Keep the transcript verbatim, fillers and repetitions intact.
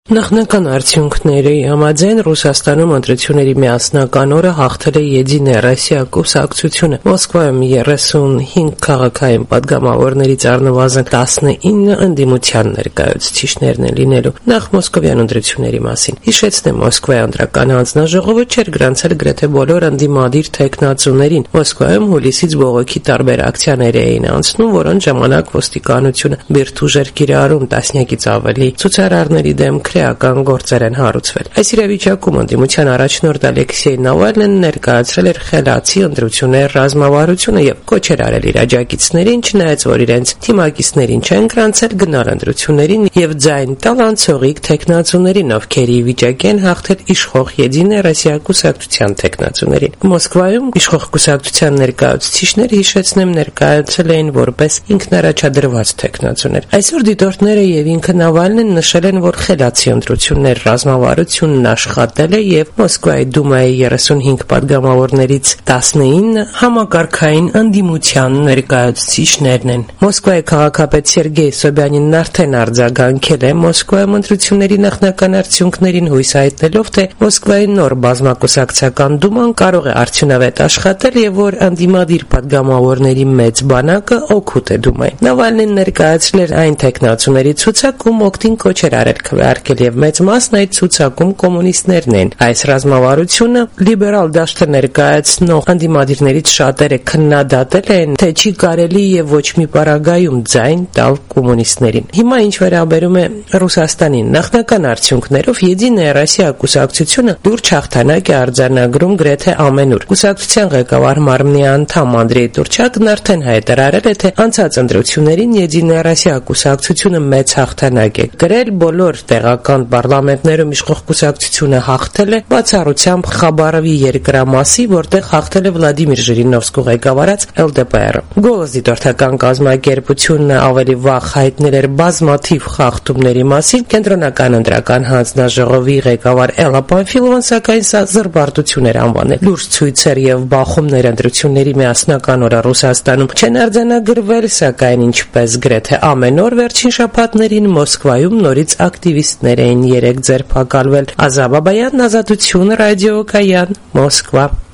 Նախնական արդյունքների համաձայն Ռուսաստանում ընտրությունների միասնական օրը հաղթել է Եդինայա Ռոսիա կուսակցությունը։ Մոսկվայում երեսունհինգ քաղաքային պատգամավորներից առնվազն տասնինը ընդդիմության ներկայացուցիչներն են լինելու։ Նախ մոսկովյան ընտրությունների մասին հիշեցնեմ, Մոսկվայի անդրական հանձնաժողովը չէր գրանցել գրեթե բոլոր ընդդիմադիր թեկնածուներին։ Մոսկվայում հուլիսից բողոքի տարբեր ակցիաներ էին անցնում, որոնց ժամանակ ոստիկանությունը բիրտ ուժեր կիրառում, տասնյակից ավելի ցուցարարների դեմ քրեական գործեր են հարուցվել։ Այս իրավիճակում ընդդիմության առաջնորդ Ալեքսեյ Նավալնին ներկայացրել էր խելացի ընտրությունների ռազմավարությունը եւ կոչեր արել իր աջակիցներին, չնայած որ իրենց թիմակիցներին չեն գրանցել գնալ ընտրություններին եւ ձայն տալ անցողիկ թեկնածուներին, ովքեր ի վիճակի են հաղթել իշխող Եդինայա Ռոսիա կուսակցության թեկնածուներին։ Մոսկվայում իշխող կուսակցության ներկայացուցիչները, հիշեցնեմ, ներկայացել էին որպես ինքնարաչադրված թեկնածուներ։ Այսօր դիտորդները եւ ինքը Նավալնին նշել են, որ խելացի ընտրություններ ռազմավարությունն աշխատել է եւ Մոսկվայի դումայի երեսունհինգ պատգամավորներից տասնինը համակարգային ընդդիմության ներկայացուցիչներն են։ Մոսկվայի քաղաքապետ Սերգեյ Սոբյանինն արդեն արձագանքել է Մոսկվայում ընտրությունների նախնական արդյունքներին, հույս հայտնելով, թե Մոսկվայի նոր բազմակուսակցական դուման կարող է արդյունավետ աշխատել եւ որ ընդդիմադիր պատգամավորների մեծ բանակը օգուտ է դումային։ Նավալնին ներկայացրել էր այն թեկնածուների ցուցակ, ում օգտին կոչեր արել քվեարկել եւ մեծ մասն այդ ցուցակում կոմունիստներն են։ Այս ռազմավարությունը լիբերալ դաշտը ներկայացնող ընդդիմադիրներից շատերը քննադատել են, թե չի կարելի եւ ոչ մի պարագայում ձայն տալ կոմունիստներին։ Հիմա ինչ վերաբերում է Ռուսաստանին, նախնական արդյունքներով Եդինայա Ռոսիա կուսակցությունը լուրջ հաղթանակ է արձանագրում գրեթե ամենուր։ Կուսակցության ղեկավար մարմնի անդամ Անդրեյ Տուրչակն արդեն հայտարարել է, թե անցած ընտրություններին Եդինայա Ռոսիա կուսակցությունը մեծ հաղթանակ է գրել, բոլոր տեղական պարլամենտներում իշխող կուսակցությունը հաղթել է, բացառությամբ Խաբարովի երկրամասի, որտեղ հաղթել է Վլադիմիր Ժիրինովսկու ղեկավարած Էլ Դե Պի Are-ը։ Գոլոս դիտորդական կազմակերպությունը ավելի վաղ հայտնել էր բազմաթիվ խախտումների մասին։ Կենտրոնական ընտրական հանձնաժողովի ղեկավար Էլլա Պանֆիլովան սակայն սա զրբարտություն էր անվանել։ Լուրջ ցույցեր եւ բախումներ ընտրությունների միասնական օրը Ռուսաստանում չեն արձանագրվել, սակայն ինչպես գրեթե ամեն օր վերջին շաբաթներին Մոսկվայում նորից ակտիվիստներ էին երեք ձերբակալվել։ Ազա Բաբայան, Ազատություն, Ռադիո Կայան, Մոսկվա։